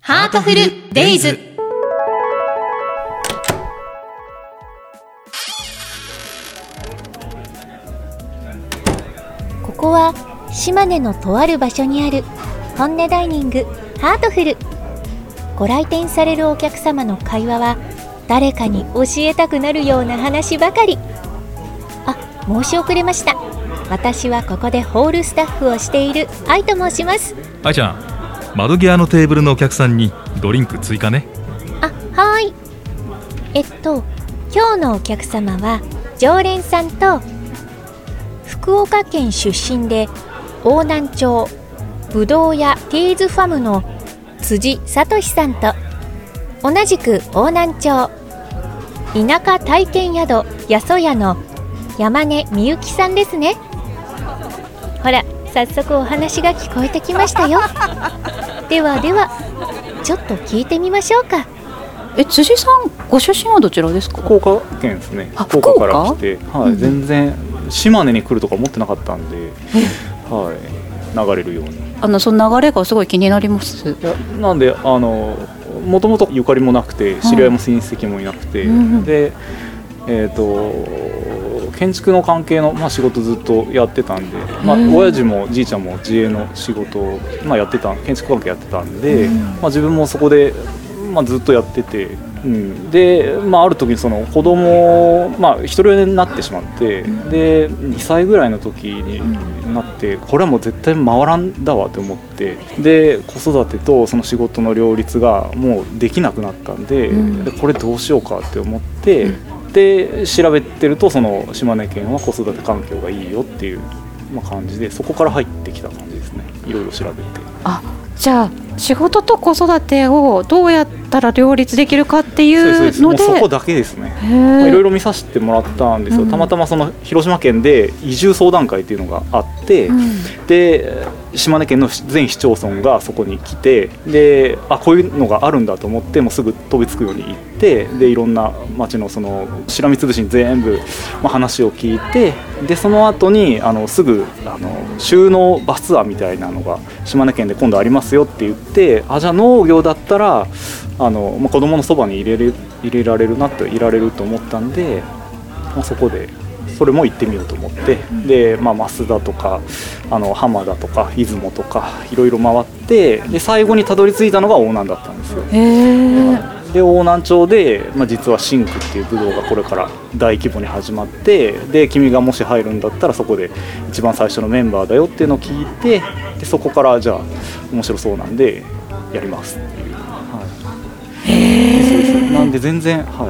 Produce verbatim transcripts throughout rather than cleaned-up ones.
ハートフルデイズ。 ここは島根のとある場所にある本音ダイニングハートフル。ご来店されるお客様の会話は誰かに教えたくなるような話ばかり。あ、申し遅れました。私はここでホールスタッフをしている愛と申します。 愛ちゃん、窓際のテーブルのお客さんにドリンク追加ね。 あ、はーい。えっと今日のお客様は常連さんと福岡県出身で邑南町ぶどう屋ティーズファムの辻聡さんと、同じく邑南町田舎体験宿やそやの山根みゆきさんですね。ほら、早速お話が聞こえてきましたよ。ではではちょっと聞いてみましょうか。 え、辻さんご出身はどちらですか？ 福岡県ですね。 あ、 福岡から来て、はい、うん、全然島根に来るとか思ってなかったんで、はい、流れるように。 あのその流れがすごい気になります。 いや、なんであのもともとゆかりもなくて、知り合いも親戚もいなくて、はい、で、えーと、建築の関係の、まあ、仕事ずっとやってたんで、まあ、親父もじいちゃんも自営の仕事を、まあ、やってた、建築関係やってたんで、まあ、自分もそこで、まあ、ずっとやってて、うん、で、まあ、ある時にその子供、まあ、一人親になってしまって、でにさいぐらいの時になって、これはもう絶対回らんだわと思って、で子育てとその仕事の両立がもうできなくなったんで、でこれどうしようかって思って、で調べてるとその島根県は子育て環境がいいよっていう、まあ、感じで、そこから入ってきた感じですね。いろいろ調べて。 あ、じゃあ仕事と子育てをどうやったら両立できるかっていうので、 そこだけですね。いろいろ見させてもらったんですよ、うん、たまたまその広島県で移住相談会っていうのがあって、うん、で島根県の全市町村がそこに来て、であこういうのがあるんだと思って、もうすぐ飛びつくように行って、でいろんな町のそのしらみつぶしに全部、まあ、話を聞いて、でその後にあのすぐあの就農バスツアーみたいなのが島根県で今度ありますよって言って、あじゃあ農業だったらあの、まあ、子供のそばに入れる、入れられるなっていられると思ったんで、まあ、そこでそれも行ってみようと思って、で、まあ、増田とかあの浜田とか出雲とかいろいろ回って、で最後にたどり着いたのが邑南だったんですよ。 へー。 で邑南町で、まあ、実はシンクっていうブドウがこれから大規模に始まって、で君がもし入るんだったらそこで一番最初のメンバーだよっていうのを聞いて、でそこからじゃあ面白そうなんでやりますっていう、はい、へー。そうです。なんで全然、はい、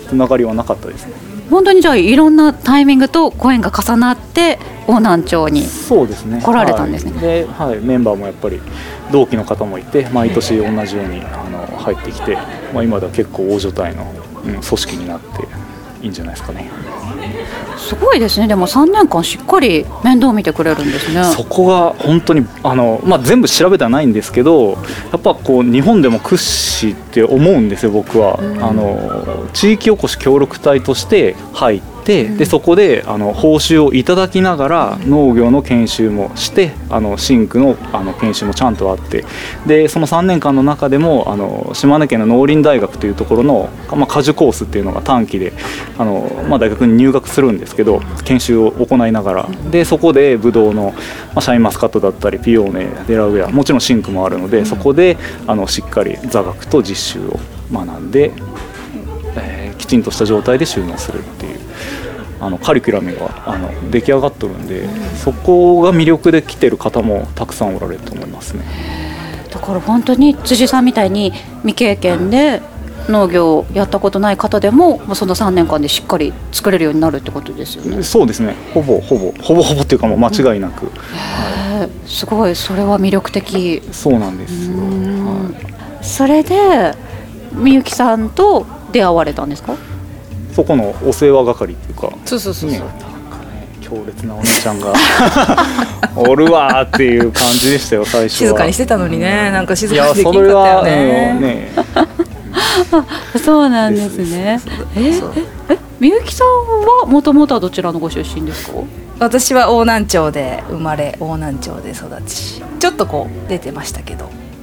つながりはなかったですね。 本当にじゃあいろんなタイミングとご縁が重なって邑南町に来られたんですね。 そうですね、はい。で、はい、メンバーもやっぱり同期の方もいて、毎年同じようにあの入ってきて、まあ、今では結構大所帯の、うん、組織になっていいんじゃないですかね。 すごいですね。でもさんねんかんしっかり面倒見てくれるんですね。 そこが本当にあの、まあ、全部調べてはないんですけど、やっぱこう日本でも屈指って思うんですよ、僕は。あの地域おこし協力隊として入って、でそこであの報酬をいただきながら農業の研修もして、あのシンクの、あの研修もちゃんとあって、でそのさんねんかんの中でもあの島根県の農林大学というところの、まあ、果樹コースっていうのが短期であの、まあ、大学に入学するんですけど、研修を行いながら、でそこでブドウの、まあ、シャインマスカットだったりピオーネ、デラウェア、もちろんシンクもあるので、そこであのしっかり座学と実習を学んで、えー、きちんとした状態で収納するっていうあのカリキュラムがあの出来上がっとるんで、そこが魅力で来てる方もたくさんおられると思いますね。 だから本当に辻さんみたいに未経験で農業をやったことない方でもそのさんねんかんでしっかり作れるようになるってことですよね。 そうですね。ほぼほぼほぼほぼっていうかもう間違いなく、うん、 はい、すごいそれは魅力的。 そうなんですよ。はい、 それでみゆきさんと出会われたんですか？ そこのお世話係っていうか、 そうそうそうそう、ね、 なんかね、強烈なお姉ちゃんがおるわっていう感じでしたよ、最初は。 静かにしてたのにね、なんか静かにできんかったよね。 うん、ねそうなんですね。えええみゆきさんはもともとはどちらのご出身ですか？ 私は邑南町で生まれ、邑南町で育ち、ちょっとこう出てましたけど、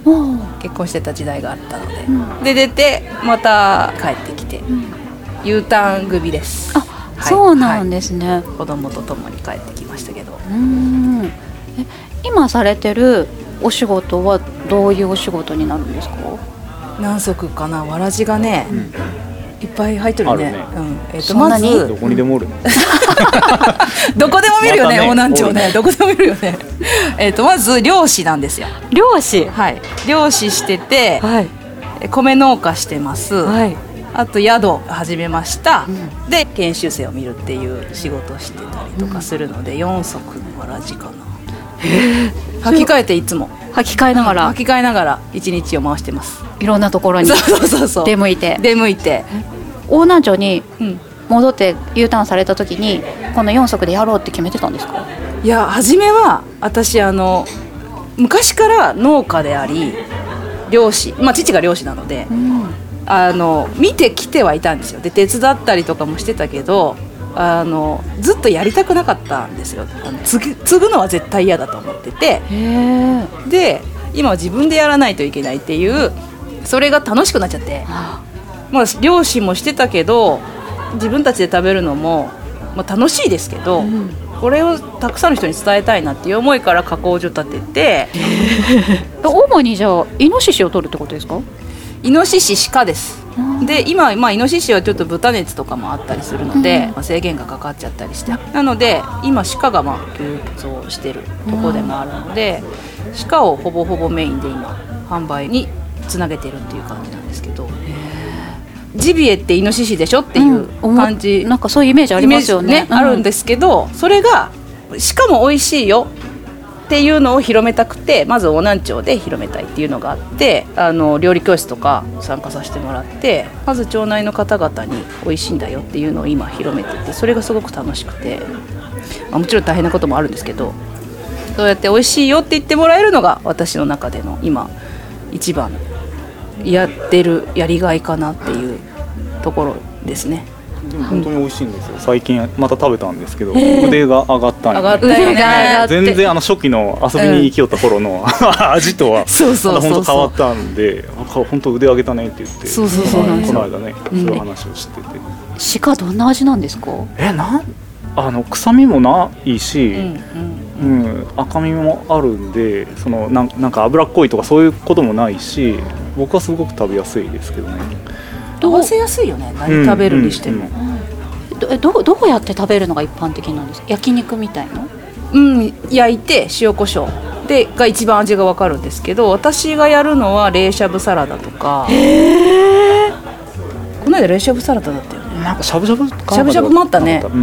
結婚してた時代があったので、うん、で出てまた帰ってきて、うん、U ターン組です。 あ、はい、そうなんですね、はい、 子供と共に帰ってきましたけど。 うーん、え今されてるお仕事はどういうお仕事になるんですか？ 何足かな、わらじがね、うん、いっぱい入ってるね。ね、うん、 えー、とまずどこにでもおるどこでも見るよね、大南町ね、どこでも見るよねえっとまず漁師なんですよ。 漁師、 はい、漁師してて、 はい、 米農家してます、 はい、 あと宿始めました、うん、で研修生を見るっていう仕事をしてたりとかするので、うん、よん足のわらじかな。履き替えていつも履き替えながら履き替えながら一日を回してます。 いろんなところに出向いて出向いて大南町に戻って U ターンされた時にこのよん足でやろうって決めてたんですか？ いや、初めは私あの昔から農家であり漁師、まあ父が漁師なので、うん、あの見てきてはいたんですよ。で手伝ったりとかもしてたけど、あのずっとやりたくなかったんですよ。あの継ぐ、継ぐのは絶対嫌だと思ってて、 へで今は自分でやらないといけないっていう、それが楽しくなっちゃって、まあ、漁師もしてたけど自分たちで食べるのも、まあ、楽しいですけど、うん、これをたくさんの人に伝えたいなっていう思いから加工所立てて主にじゃあイノシシを取るってことですか？ イノシシ、鹿です。で今、まあ、イノシシはちょっと豚熱とかもあったりするので、うん、まあ、制限がかかっちゃったりして、なので今鹿がまあ急増してるところでもあるので、うん、鹿をほぼほぼメインで今販売につなげてるっていう感じなんですけど、ジビエってイノシシでしょっていう感じ、 うん、なんかそういうイメージありますよ ね, ね、 うん、あるんですけど、それが鹿も美味しいよっていうのを広めたくて、まず大南町で広めたいっていうのがあって、あの料理教室とか参加させてもらって、まず町内の方々に美味しいんだよっていうのを今広めてて、それがすごく楽しくて、まあ、もちろん大変なこともあるんですけど、そうやって美味しいよって言ってもらえるのが私の中での今一番やってるやりがいかなっていうところですね。 でも本当に美味しいんですよ、うん、最近また食べたんですけど、腕が上がったんよ、ね、上がったよね。 全然あの初期の遊びに行きよった頃の、うん、味とは本当変わったんで、本当腕上げたねって言って、 そうそうそうなんですよ。 この間ね、そういう話をしてて、 鹿どんな味なんですか？ えなんあの臭みもないし、うんうんうん、赤みもあるんで、そのな ん, なんか脂っこいとかそういうこともないし、僕はすごく食べやすいですけどね。 合わせやすいよね、何食べるにしても、 うんうん、ど, ど, どうやって食べるのが一般的なんですか？焼肉みたいな、 うん、焼いて塩コショウでが一番味が分かるんですけど、私がやるのは冷しゃぶサラダとか。 へー、 この間冷しゃぶサラダだったよね。 なんかしゃぶしゃぶしゃぶしゃぶもあったね、 うん、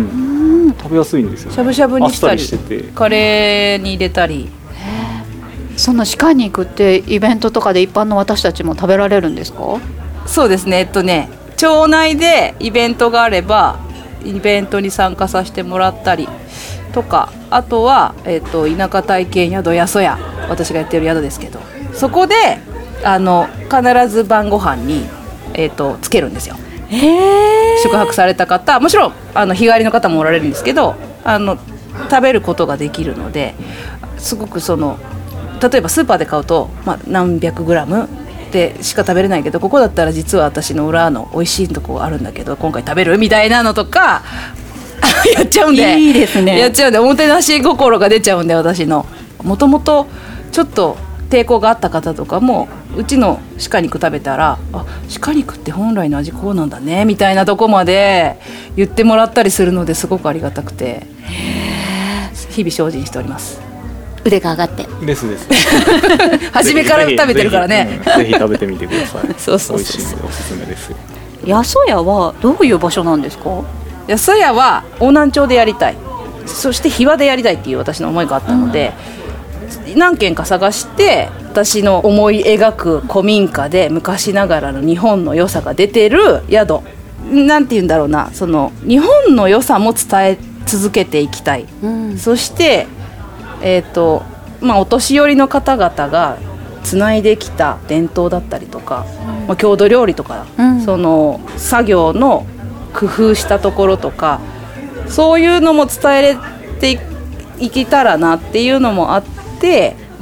食べやすいんですよ、ね、 しゃぶしゃぶにしたりしててカレーに入れたり。 そんな鹿肉ってイベントとかで一般の私たちも食べられるんですか？ そうですね、えっとね町内でイベントがあればイベントに参加させてもらったりとか、あとは、えっと、田舎体験宿やそや、私がやってる宿ですけど、そこであの必ず晩ご飯に、えっと、つけるんですよ。 へー、 宿泊された方、もちろんあの日帰りの方もおられるんですけど、あの食べることができるので、すごくその例えばスーパーで買うと、まあ、何百グラムでしか食べれないけど、ここだったら実は私の裏の美味しいとこあるんだけど今回食べるみたいなのとかやっちゃうんで、 いいですね、 やっちゃうんで、おもてなし心が出ちゃうんで、私のもともとちょっと抵抗があった方とかもうちの鹿肉食べたら、あ、鹿肉って本来の味こうなんだねみたいなとこまで言ってもらったりするので、すごくありがたくて日々精進しております。 腕が上がってですです初めから食べてるからね、 ぜひ、うん、ぜひ食べてみてくださいそうそうそうそう、 美味しいんでおすすめですよ。 やそやはどういう場所なんですか？ やそやは大南町でやりたい、そして日和でやりたいっていう私の思いがあったので、うん、何軒か探して私の思い描く古民家で昔ながらの日本の良さが出てる宿、なんて言うんだろうな、その日本の良さも伝え続けていきたい、うん、そしてえーとまあ、お年寄りの方々がつないできた伝統だったりとか、うんまあ、郷土料理とか、うん、その作業の工夫したところとか、そういうのも伝えていけたらなっていうのもあって、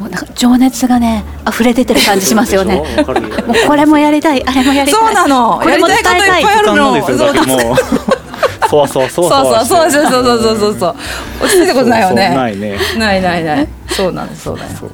もうなんか情熱がね溢れ出てる感じしますよね。 わかるよもうこれもやりたいあれもやりたい、 そうなの、 これもやりたいこといっぱいあるの。 ですよだってもうそわそわそわそわそうそうそうそうそうそうそうそう落ち着いたことないよね。 そうそうないね。 ないないない。そうなんです、そうだよ。 そう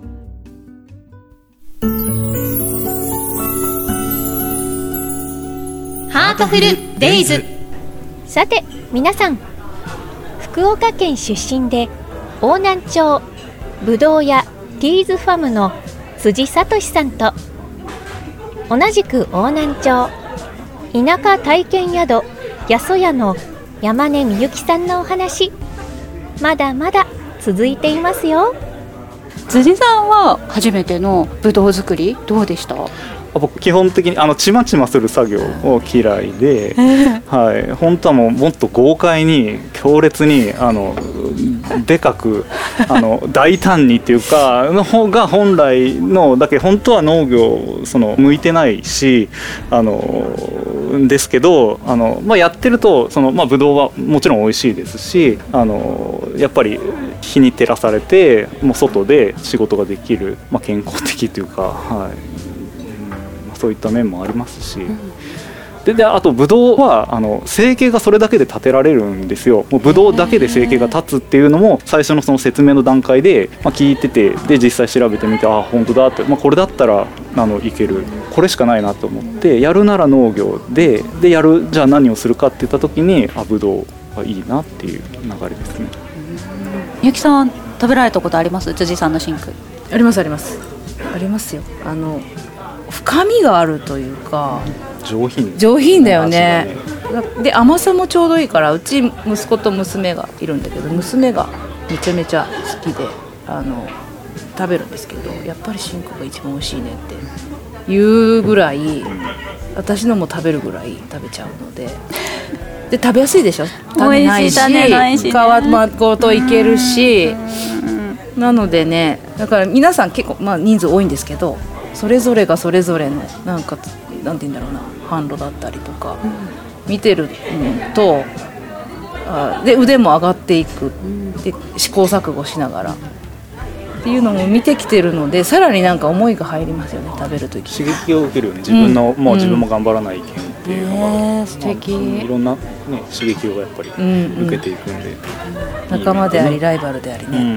ハートフルデイズ。さて皆さん、福岡県出身で邑南町ぶどう屋ティーズファムの辻聡さんと、同じく邑南町田舎体験宿やそやの山根みゆきさんのお話、まだまだ続いていますよ。 辻さんは初めてのぶどう作りどうでした？ 僕基本的にあのちまちまする作業を嫌いで、はい、本当はもうもっと豪快に強烈にあのでかくあの大胆にっていうかの方が本来のだけ本当は農業その向いてないしあのですけどあの、まあ、やってるとその、まあ、ブドウはもちろん美味しいですしあのやっぱり日に照らされてもう外で仕事ができる、まあ、健康的というか、はいそういった面もありますし、うん、で, であとブドウはあの生計がそれだけで立てられるんですよ。もうブドウだけで生計が立つっていうのも最初のその説明の段階で、まあ、聞いててで実際調べてみてあ本当だって、まあ、これだったらあのいけるこれしかないなと思ってやるなら農業ででやるじゃあ何をするかって言った時にあブドウはいいなっていう流れですね。 みゆきさん食べられたことあります？辻さんのシンク。 ありますありますありますよ。あの深みがあるというか上品上品だよね。で甘さもちょうどいいから、うち息子と娘がいるんだけど娘がめちゃめちゃ好きであの食べるんですけど、やっぱりシンクが一番美味しいねっていうぐらい私のも食べるぐらい食べちゃうのでで食べやすいでしょ。種ないし、ね、皮ごといけるし、なのでねだから皆さん結構、まあ、人数多いんですけどそれぞれがそれぞれのなんかなんて言うんだろうな販路だったりとか、うん、見てるとあで腕も上がっていく、うん、で試行錯誤しながらっていうのも見てきてるのでさらになんか思いが入りますよね。食べるとき刺激を受けるよね。自分の、うん、もう自分も頑張らないけんっていうのが、 えー、素敵、 まあ、いろんな、ね、刺激をやっぱり受けていくんで、 うんうん、仲間でありライバルでありね、うん、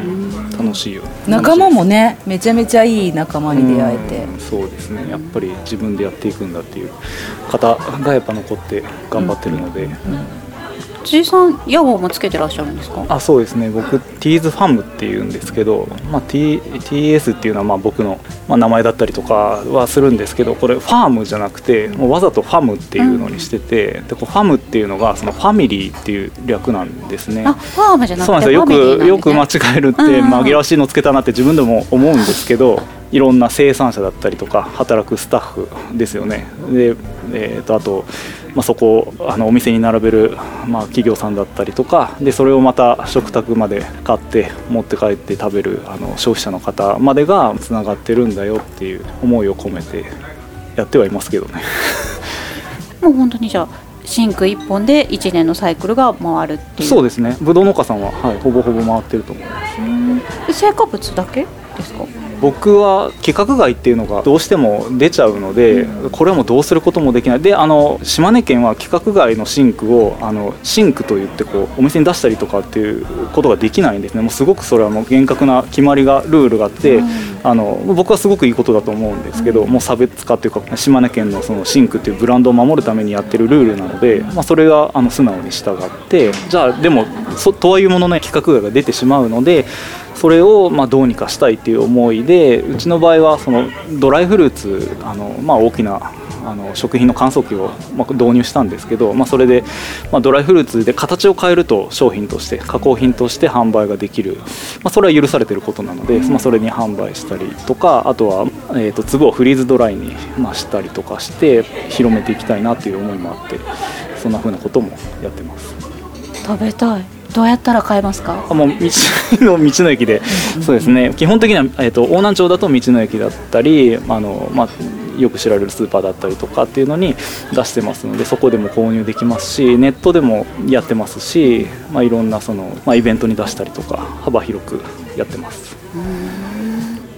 楽しいよ。 仲間もねめちゃめちゃいい仲間に出会えて、 うん、そうですね。やっぱり自分でやっていくんだっていう方がやっぱ残って頑張ってるので、うんうんうん辻さん屋号もつけてらっしゃるんですか？ あそうですね。僕ティーズファムっていうんですけど、まあ、T、ティーエス っていうのはまあ僕の、まあ、名前だったりとかはするんですけどこれファームじゃなくてもうわざとファムっていうのにしてて、うん、でこうファムっていうのがそのファミリーっていう略なんですね。 あファームじゃなくてそうなんですよ。よく、よく間違えるって紛らわしいのつけたなって自分でも思うんですけどいろんな生産者だったりとか働くスタッフですよね。で、えー、とあと、まあ、そこをあのお店に並べる、まあ、企業さんだったりとかでそれをまた食卓まで買って持って帰って食べるあの消費者の方までがつながってるんだよっていう思いを込めてやってはいますけどね。 もう本当にじゃあシンクいっぽんでいちねんのサイクルが回るっていう。 そうですね。ぶどう農家さんは、はい、ほぼほぼ回ってると思います。 うん成果物だけですか？ 僕は規格外っていうのがどうしても出ちゃうので、うん、これはもうどうすることもできないであの島根県は規格外のシンクをあのシンクといってこうお店に出したりとかっていうことができないんですね。もうすごくそれはもう厳格な決まりがルールがあって、うん、あの僕はすごくいいことだと思うんですけど、うん、もう差別化っていうか島根県のそのシンクっていうブランドを守るためにやってるルールなので、まあ、それがあの素直に従ってじゃあでもそとはいいうものね規格外が出てしまうのでそれをまあどうにかしたいっていう思いでうちの場合はそのドライフルーツあのまあ大きなあの食品の乾燥機をまあ導入したんですけど、まあ、それでまあドライフルーツで形を変えると商品として加工品として販売ができる、まあ、それは許されていることなので、まあ、それに販売したりとかあとはえと粒をフリーズドライにまあしたりとかして広めていきたいなという思いもあってそんな風なこともやってます。 食べたい。どうやったら買えますか？ もう道の道の駅でそうですね。基本的には、えー、と邑南町だと道の駅だったりあの、まあ、よく知られるスーパーだったりとかっていうのに出してますのでそこでも購入できますしネットでもやってますし、まあ、いろんなその、まあ、イベントに出したりとか幅広くやってます。 うーん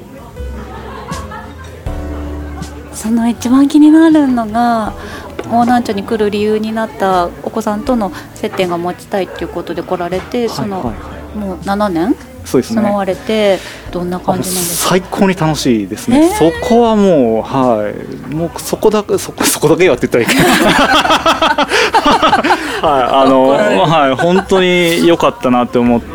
その一番気になるのが大南町に来る理由になったお子さんとの接点が持ちたいっていうことで来られて、その、はいはいはい、もうななねんそうですね、 住まわれてどんな感じなんですか？ 最高に楽しいですね、えー、そこはもう、はい、もうそこだけそこそこだけよって言ったらいいけないはい、あの、はい、本当に良かったなって思って、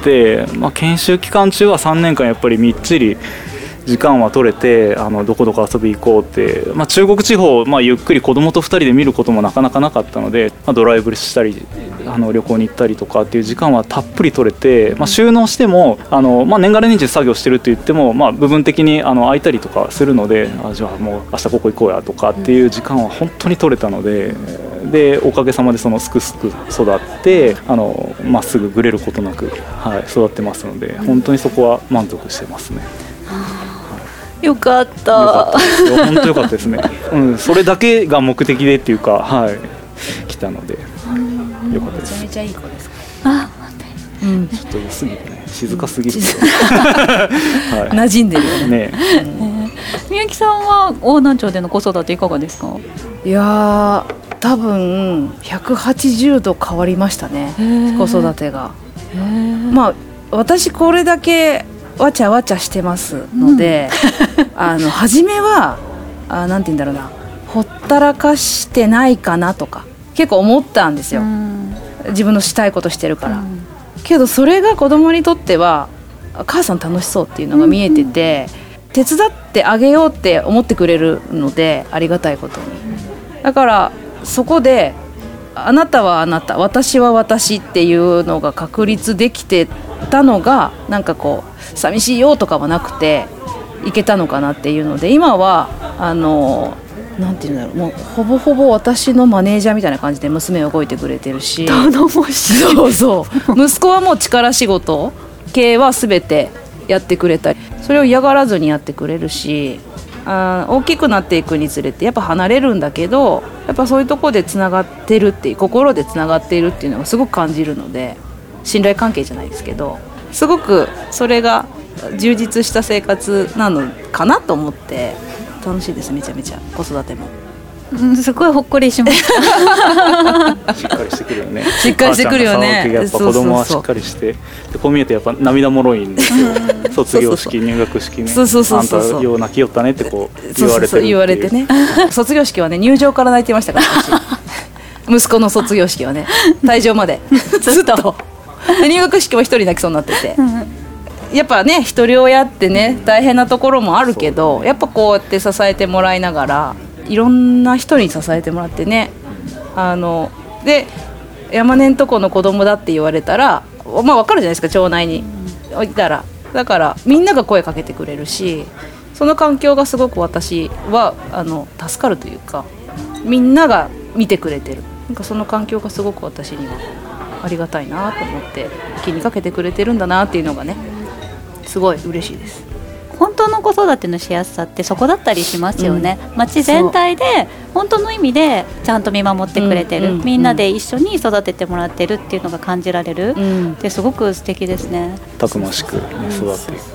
まあ、研修期間中はさんねんかんやっぱりみっちり時間は取れて、あのどこどこ遊び行こうって、まあ、中国地方、まあ、ゆっくり子供とふたりで見ることもなかなかなかったので、まあ、ドライブしたりあの旅行に行ったりとかっていう時間はたっぷり取れて、まあ、収納してもあの、まあ、年がら年中作業してるって言っても、まあ、部分的にあの空いたりとかするので、あじゃあもう明日ここ行こうやとかっていう時間は本当に取れたので、でおかげさまでそのすくすく育ってあのまっすぐぐれることなく、はい、育ってますので、本当にそこは満足してますね。 よかった。 よかったですよ。本当よかったですね。うん、それだけが目的でっていうか、はい、来たので、よかったです。 めちゃめちゃいい子ですか。 あ、 うん、 ちょっと良すぎてね、静かすぎる。はい、 馴染んでるよね。 ねえー、みゆきさんは大南町での子育ていかがですか？ いやー、多分ひゃくはちじゅうど変わりましたね。子育てが。まあ私これだけわちゃわちゃしてますので、うん、あの初めはあなんて言うんだろうな、ほったらかしてないかなとか結構思ったんですよ、うん、自分のしたいことしてるから、うん、けどそれが子供にとっては母さん楽しそうっていうのが見えてて、うんうん、手伝ってあげようって思ってくれるのでありがたいことに、だからそこであなたはあなた、私は私っていうのが確立できてたのが、なんかこう寂しいよとかはなくていけたのかなっていうので、今はあのなんていうんだろう、もうほぼほぼ私のマネージャーみたいな感じで娘は動いてくれてるし、 頼もしい。 そうそう息子はもう力仕事系は全てやってくれたり、それを嫌がらずにやってくれるし、あ大きくなっていくにつれてやっぱ離れるんだけど、やっぱそういうところでつながってるっていう、心でつながっているっていうのがすごく感じるので、信頼関係じゃないですけど、すごくそれが充実した生活なのかなと思って楽しいです。めちゃめちゃ子育ても、 うん、すごいほっこりしましたしっかりしてくるよね。 しっかりしてくるよね。 やっぱ子供はしっかりして、でこう見えてやっぱ涙もろいんですよ卒業式、入学式ね、そうそうそうそう、あんたよう泣きよったねってこう言われてるっていう。そうそうそう言われてね卒業式はね、入場から泣いてましたから私息子の卒業式はね、退場までずっと入学式も一人泣きそうになってて、やっぱね一人親ってね大変なところもあるけど、やっぱこうやって支えてもらいながら、いろんな人に支えてもらってね、あので山根んとこの子供だって言われたら、まあ分かるじゃないですか、町内にいたら。だからみんなが声かけてくれるし、その環境がすごく私はあの助かるというか、みんなが見てくれてる、なんかその環境がすごく私にはありがたいなと思って、気にかけてくれてるんだなっていうのがね、すごい嬉しいです。 本当の子育てのしやすさってそこだったりしますよね、うん、町全体で本当の意味でちゃんと見守ってくれてる、うんうん、みんなで一緒に育ててもらってるっていうのが感じられる、うん、ってすごく素敵ですね。 たくましく育っていく。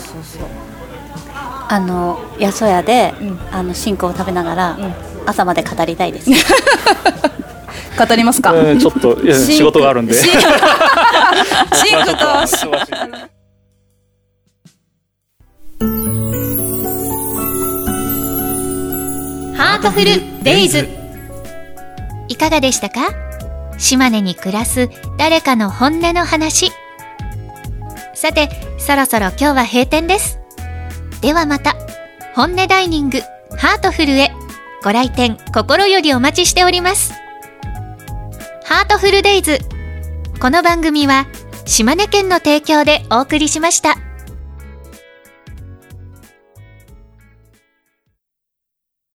あの八十屋で、うん、あのシンクを食べながら、うん、朝まで語りたいです語りますか、 えー、ちょっといや仕事があるんでシンクとハートフルデイズ、いかがでしたか？島根に暮らす誰かの本音の話。さてそろそろ今日は閉店です。ではまた本音ダイニングハートフルへご来店心よりお待ちしております。ハートフルデイズ、この番組は島根県の提供でお送りしました。